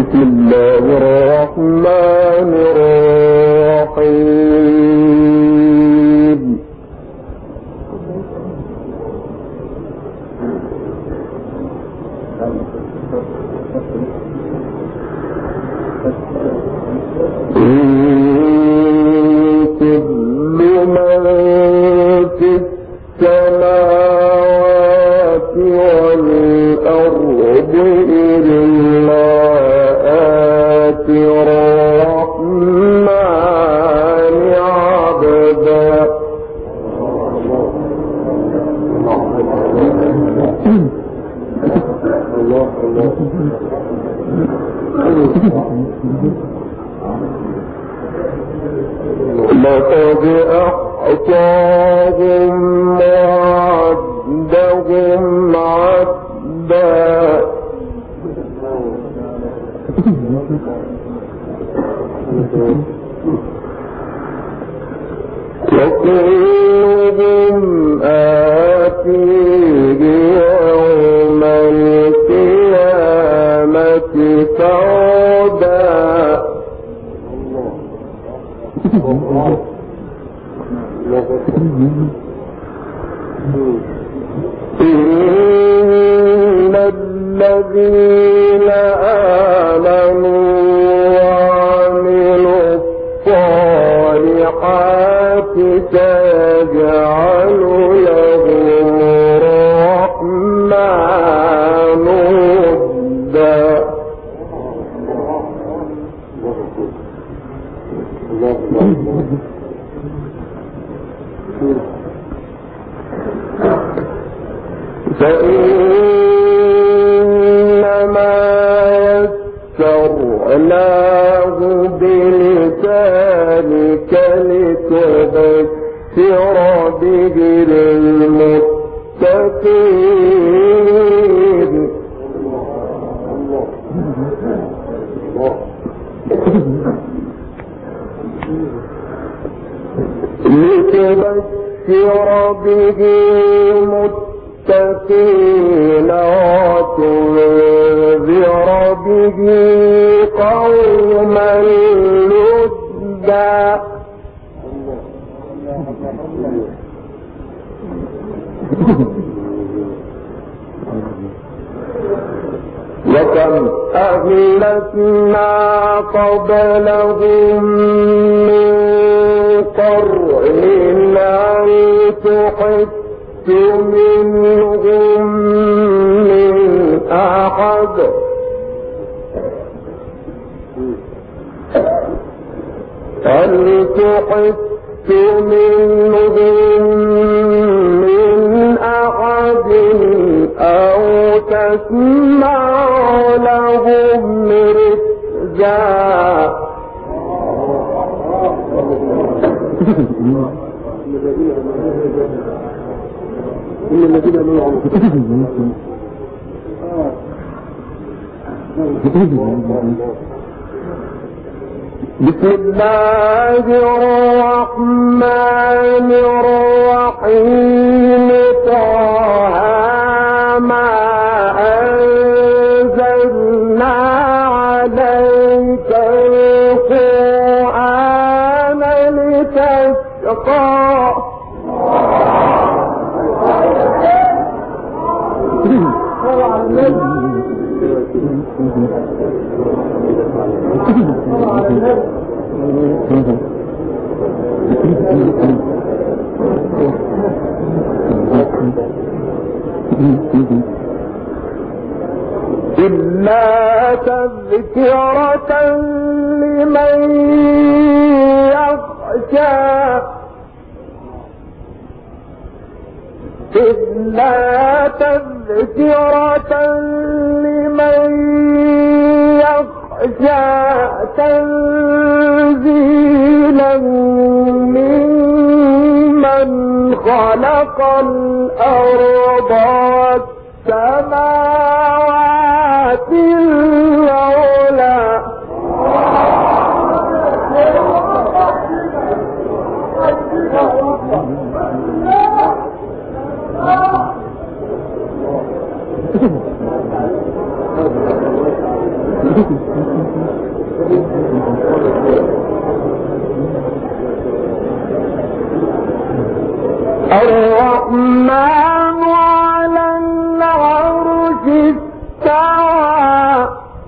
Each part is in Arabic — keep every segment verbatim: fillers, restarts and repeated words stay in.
بسم الله الرحمن الرحيم. إن كل من في السماوات والأرض إلا آتي الرحمن عبدا. لقد أحصاهم وعدهم عدا. وكلهم آتيه يوم القيامة فردا. إن الذين آمنوا وعملوا الصالحات سيجعل لهم الرحمن ودا. فإنما يسرناه بلسانك لتبشر به المتقين. لتبشر به المتقين وتنذر به قوما لدا. وكم أهلكنا قبلهم من قرن هل تحس منهم من أحد. هل تحس منهم من أحد أو تسمع لهم ركزا. إن الذين آمنوا بسم الله الرحمن الرحيم. طه ما أنزلنا عليك القرآن لتشقى. إلا تذكرة لمن يخشى. إلا تذكرة لمن يخشى تنزيلا ممن خلق الأرض والسماوات العلى. الرحمن على العرش استوى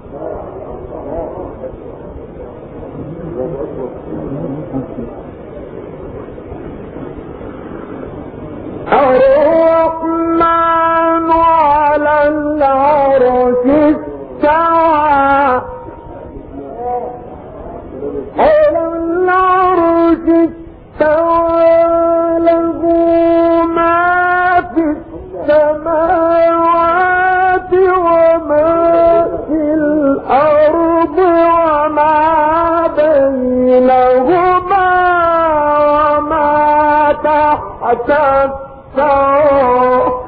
الرحمن على العرش استوى على العرش استوى له ما في السماوات وما في الأرض وما بينهما وما تحت الثرى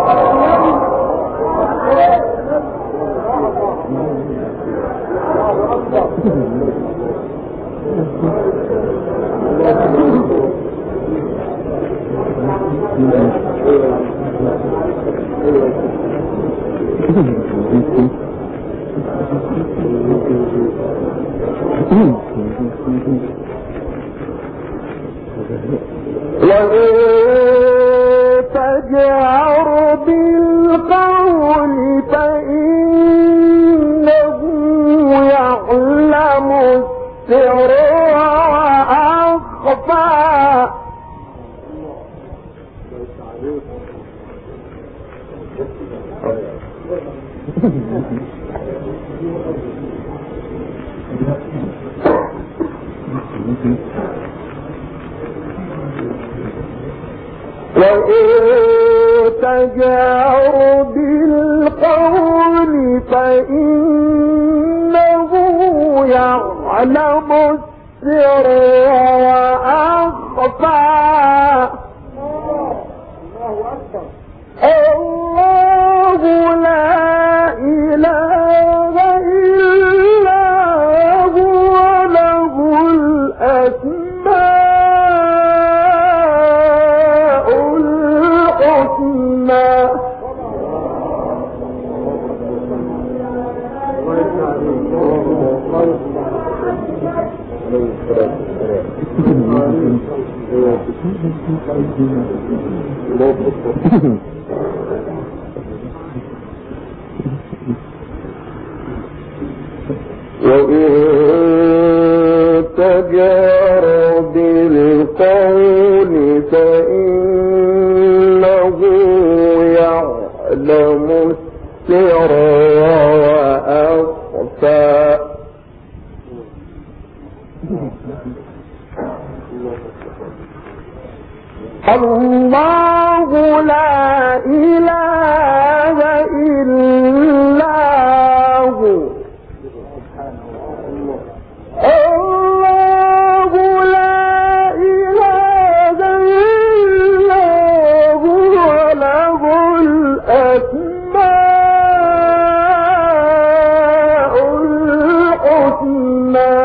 وإن تجهر بالقول فإنه يعلم السر وأخفى وإن تجهر بالقول فإنه يعلم السر وأخفى الله لا إله إلا هو له الأسماء الحسنى وإن تجهر بالقول فإنه يعلم السر وأخفى الله لا إله إلا هو الله لا إله إلا هو له الأسماء الحسنى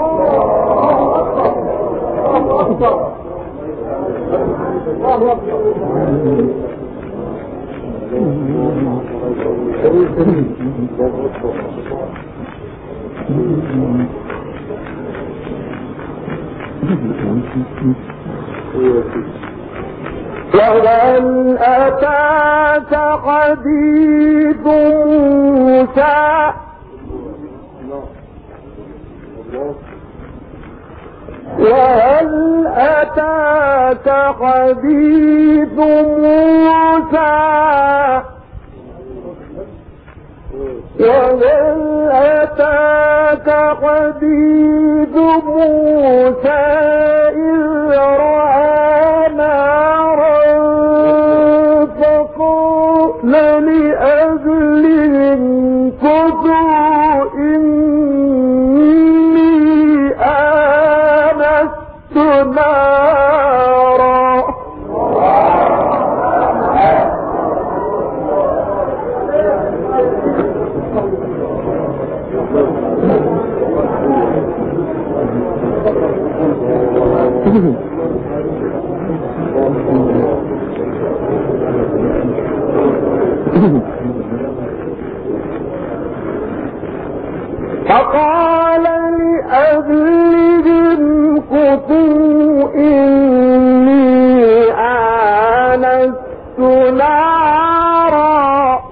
وهل أتاك حديث موسى وهل أتاك حديث موسى وهل أتاك حديث موسى إذ رأى نارا فقال لأهلهم كثوا إني آنست نارا فقال لأهلهم كثوا إني آنست نارا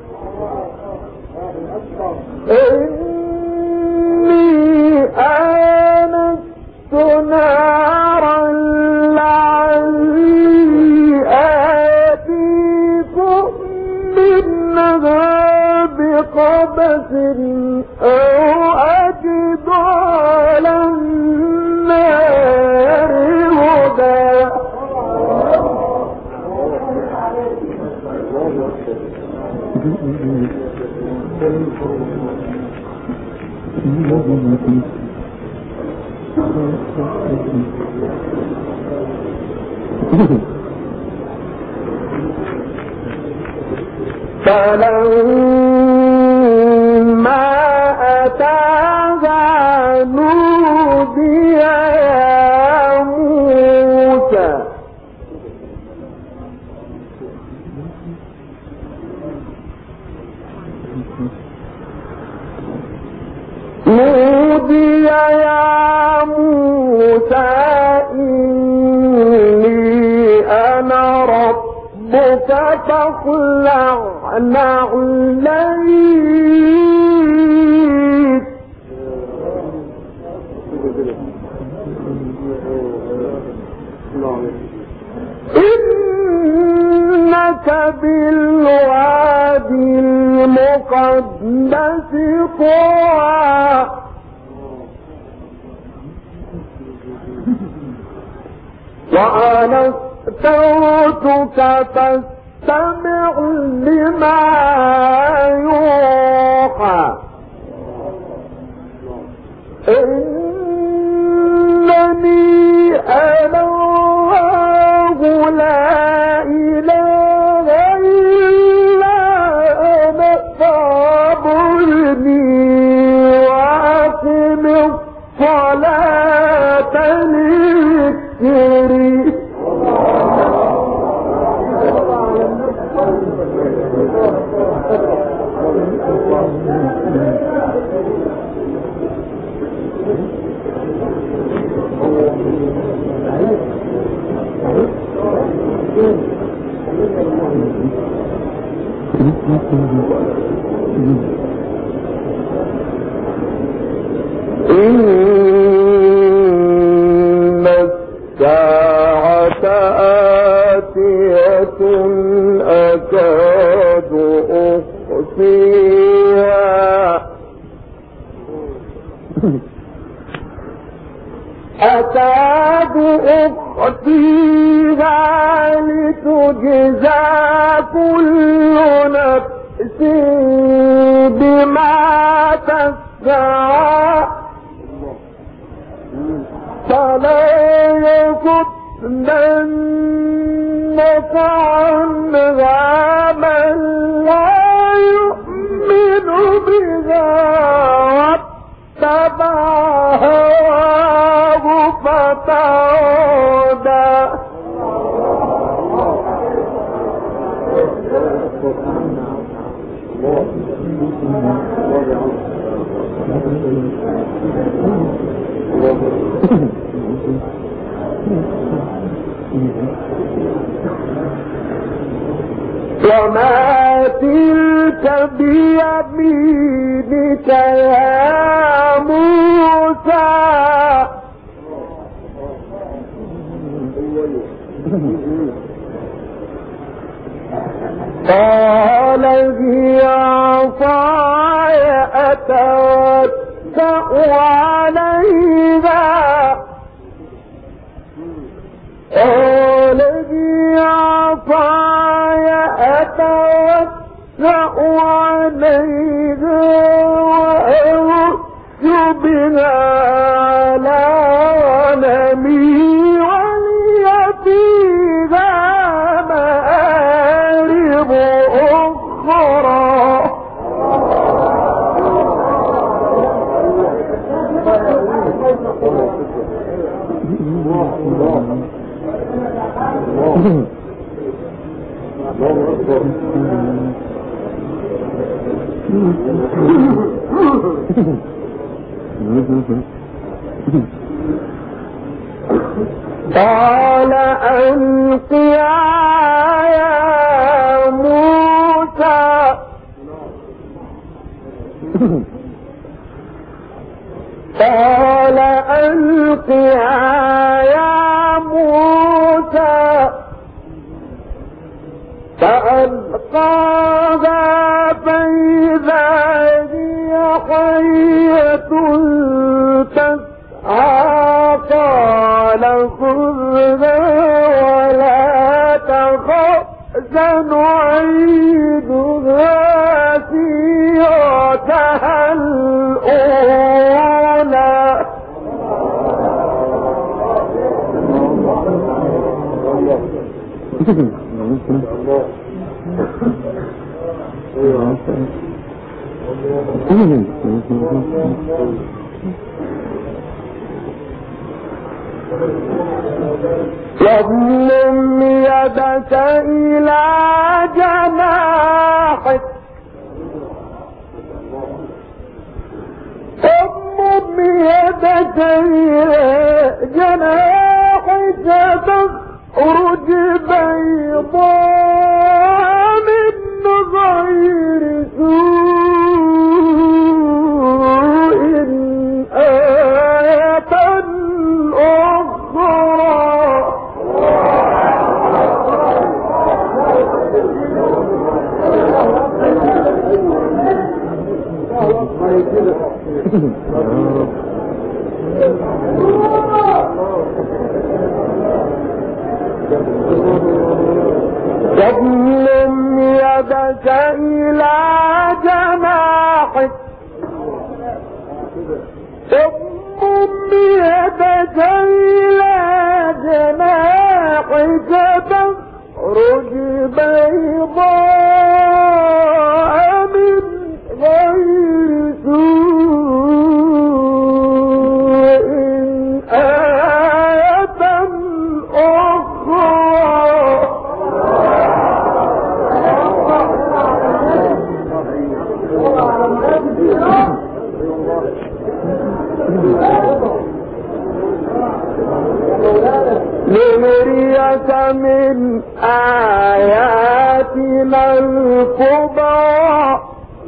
إني آنست نارا لعلي آتيكم منها بقبس أو أجد على النار هدى. فلما أتاها نودي يا موسى نودي يا موسى إني أنا ربك فاخلع نعليك إنك بالوادي المقدس طوى وأنا اخترتك فاستمع لما يوحى إنني أنا الله لا إله إلا أنا فاعبدني وأقم الصلاة لذكري. إن الساعة آتية أكاد أخفيها أكاد أخفيها لتجزى كل نفس بما تسعى فلا يصدنك عنها من لا يؤمن بها واتبع هواه فتردى. وما تلك بيمينك يا موسى قال هي عصاي أتوكأ عليها قال هي عصاي أتوكأ عليها وأهش بها على غنمي ولي فيها مآرب أخرى. قال ألقها يا موسى قال ألقها يا موسى فألقاها فإذا هي حية تسعى قال خذها ولا تخف سنعيدها سيرتها الأولى واضمم يدك إلى جناحك واضمم يدك إلى جناحك تخرج بيضاء من غير سوء آية أخرى واضمم يدك إلى جناحك واضمم يدك إلى جناحك تخرج بيضاء من غير سوء آية أخرى لنريك من آياتنا الكبرى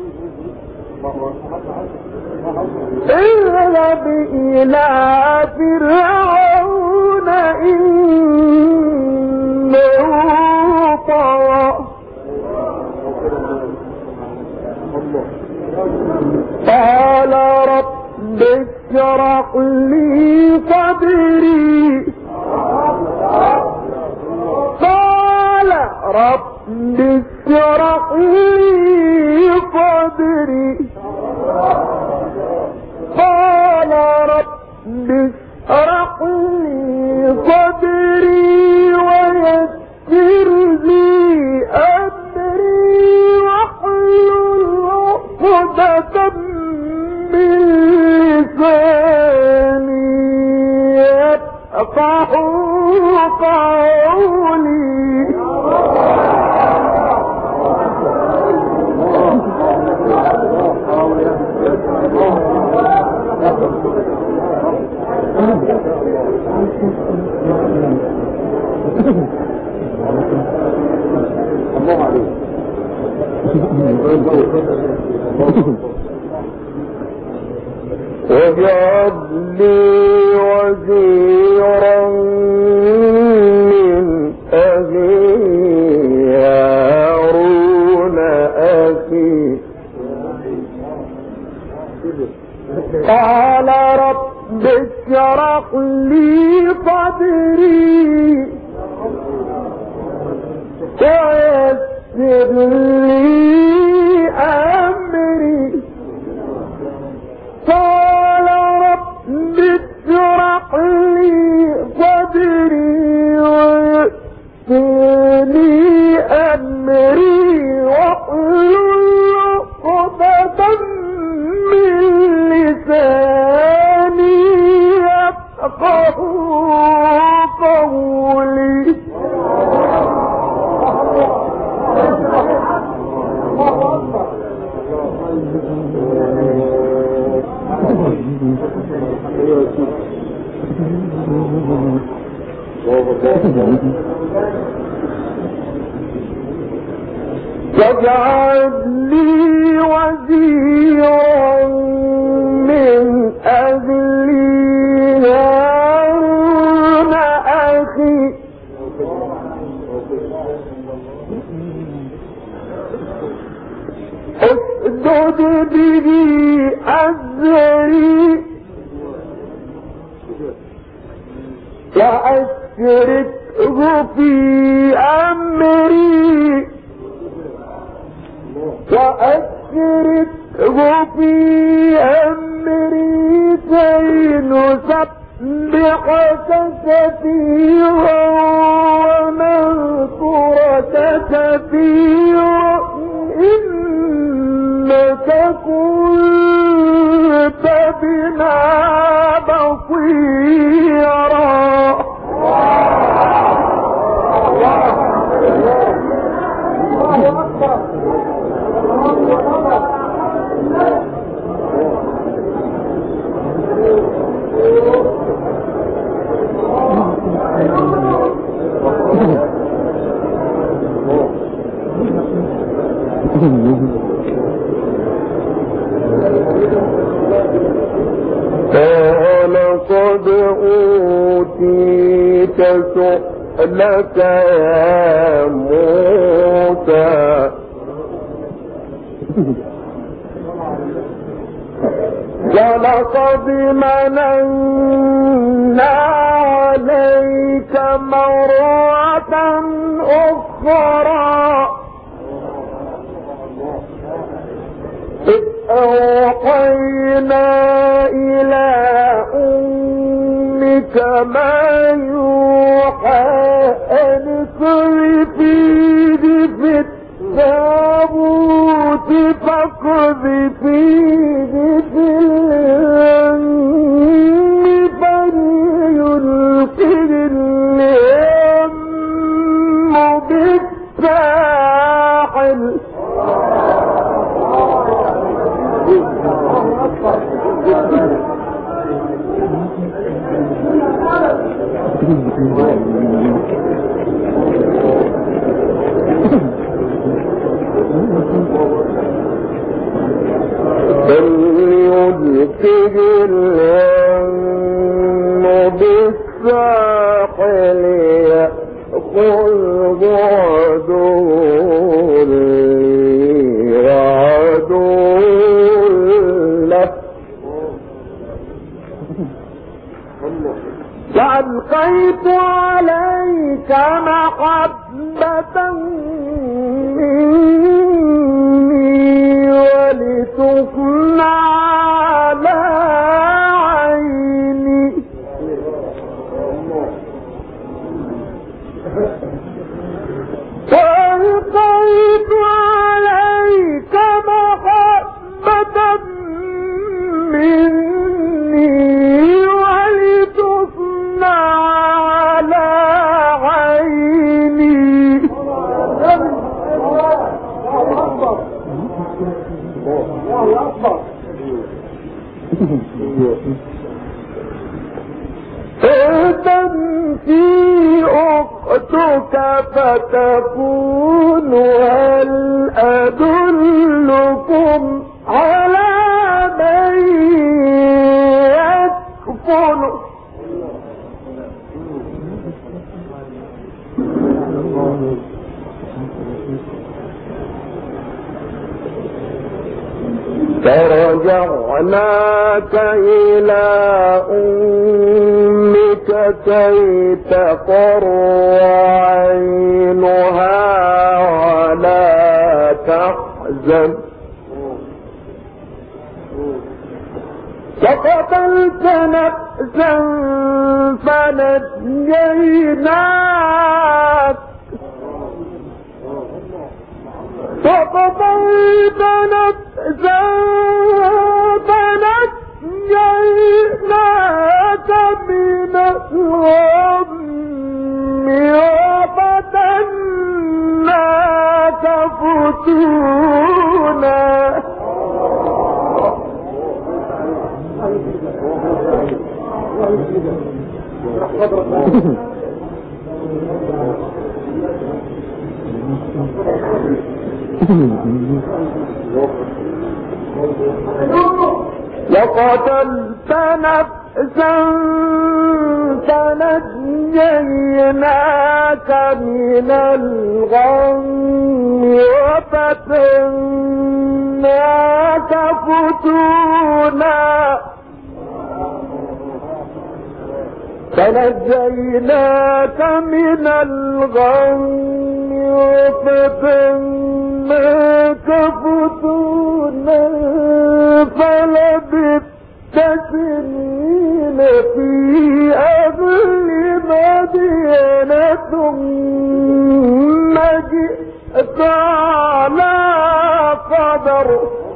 اذهب إلى فرعون إنه طغى قال رب اشرح لي صدري قال رب اشرح لي صدري قال رب اشرح لي صدري ويسر لي أمري واحلل عقدة من لساني يفقهوا قولي واجعل لي وزيرا من أهلي هارون أخي قال رب اشرح لي صدري ويسر لي أمري قال رب اشرح لي صدري ويسر لي أمري واحلل عقدة من لساني يفقهوا قولي واجعل لي وزيرا من أهلي هارون أخي اشدد به أزري وأشركه في أمري وأشركه في أمري كي نسبحك كثيرا ونذكرك كثيرا إنك كنت بنا بصيرا. قال قد أوتيت سؤلك يا موسى ولقد مننا عليك مرة أخرى إذ أوحينا إلى أمك ما يوحى أن اقذفيه في التابوت فاقذفيه في اليم فليلقه اليم بالساحل. فليلقه اليم بالساحل يأخذه عدو لي وعدو له وألقيت عليك محبة مني ولتصنع على عيني وألقيت عليك محبة مني ولتصنع على عيني. فتنسي أختك فتكون هل أدلكم على من يكفل فرجعناك إلى أمك كي تقر عينها ولا تحزن فقتلت نفسا فنجيناك فقتلت نفسا فنجيناك من الغم وفتناك فتونا. وقتلت نفسا فنجيناك من الغم وفتناك فتونا فنجيناك من الغم وفتناك فتونا فلبثت سنين في أهل مدينة ثم جئت على قدر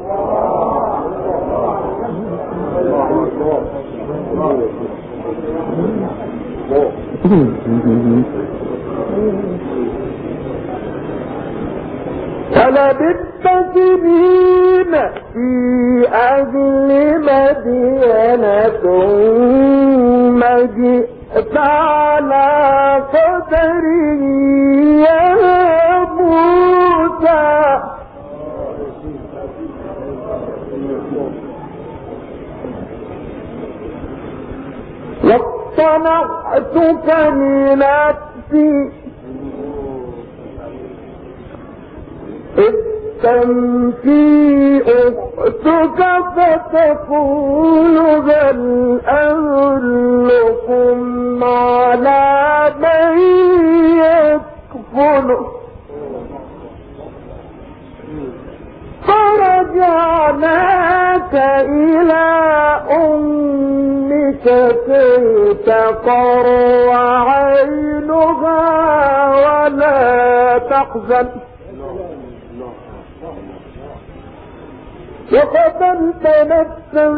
فلبثت سنين في أهل مدينة ثم جئت على قدري يا موسى واصطنعتك لنفسي إذ تمشي أختك فتقول هل أدلكم على من يكفله فرجعناك إلى أمك كي تقر عينها ولا تحزن وقتلت نفسا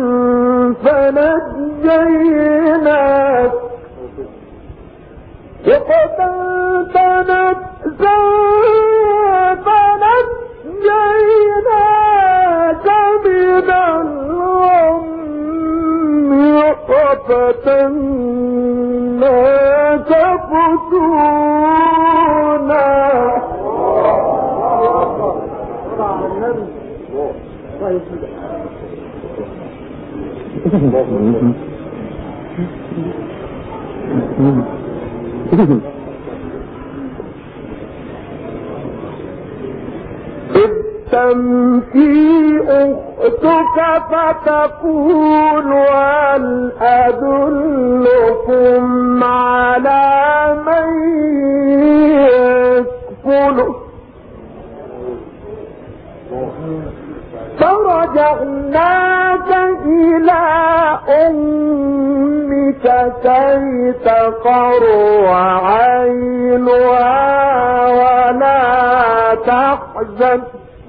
فنجيناك وقتلت نفسا فنجيناك من الغم وفتناك فتونا إذ تمشي أختك فتقول هل أدلكم على من يكفله فرجعناك إلى أمك كي تقر عينها ولا تحزن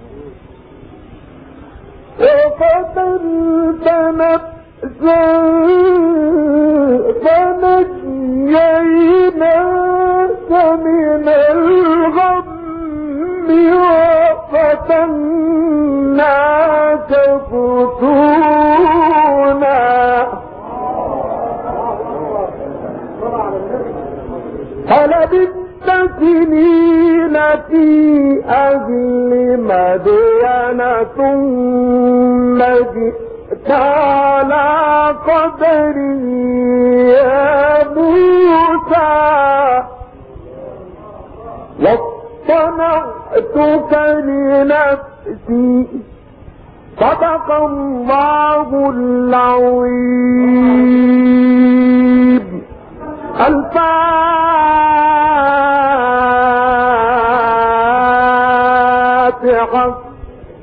وقتلت نفسا فنجيناك من الغم وفتناك فتونا فلبثت سنين في أهل مدينة ثم جئت على قدري يا موسى واصطنعتك لنفسي صدق الله العظيم. الفاتحة.